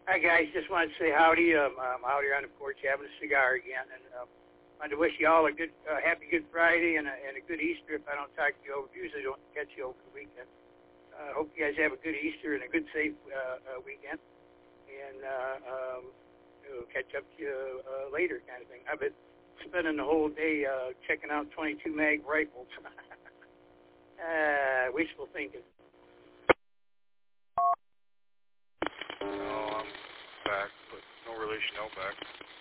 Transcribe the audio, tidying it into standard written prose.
Hi, guys. Just wanted to say howdy. I'm out here on the porch having a cigar again, and wanted to wish you all a good, happy Good Friday and a good Easter. If I don't talk to you usually don't catch you over the weekend. Hope you guys have a good Easter and a good, safe weekend, and we'll catch up to you later, kind of thing. I've been spending the whole day checking out 22 mag rifles. Wishful thinking. No, I'm back, but no relation, no back.